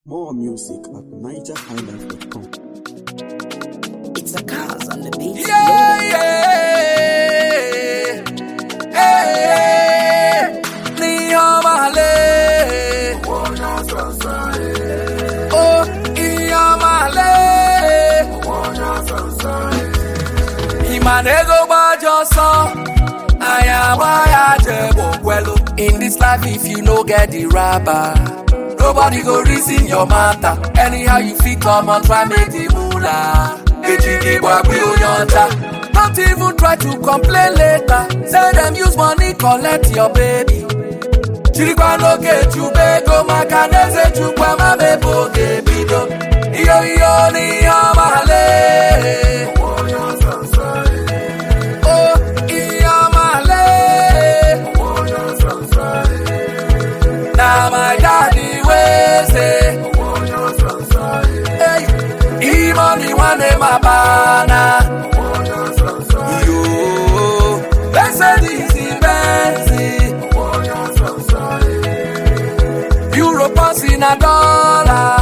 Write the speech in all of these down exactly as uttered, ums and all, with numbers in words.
More music at niger highlife dot com. It's a cause on the beat. Yeah, yeah, yeah. Niyamale. Oh, Niyamale. Imanego bajoso. Ayabaya jebo gwelo. In this life, if you no get the rubber, nobody go reason your matter. Anyhow you fit come on, try make the moolah. Don't even try to complain later. Say them use money, collect your baby. Chirikwa no get you bego, makaneze chukwa mabebo gebido. Iyo iyo ni yamale. Oh, yamale. Now my daddy ways say, hey, he money one day my banana. Yo, Mercedes Benz, Euro pounds in a dollar.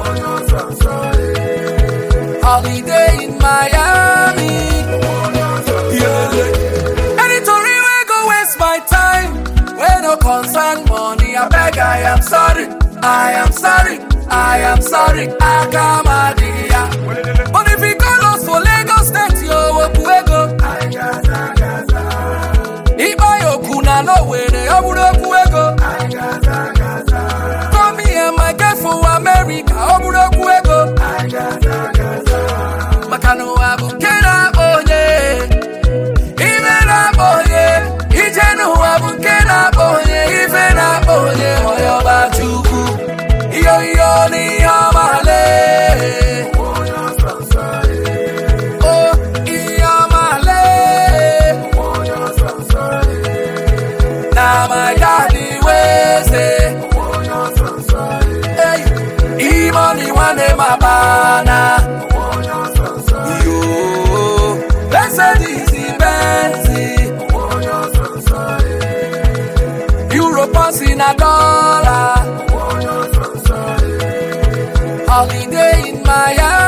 Holiday in Miami. Yeah. Anytime we go waste my time. When no concern money, I beg, I am sorry, I am sorry, I am sorry, I come out here. But if you call us for Lagos State, yo, Opuego. Iba yo kuna no way, I would Opuego. Come me and my girl for America, I would Opuego. Makano abu kena oye, even aboye, ijenu abu kena oye, even aboye, oyo bachuku, iyo iyo ni yamale. Oh, yamale. Now my daddy way say, hey, he money one day my banana. Yo, Mercedes Benz, Euro pounds in a dollar. Holiday in Miami.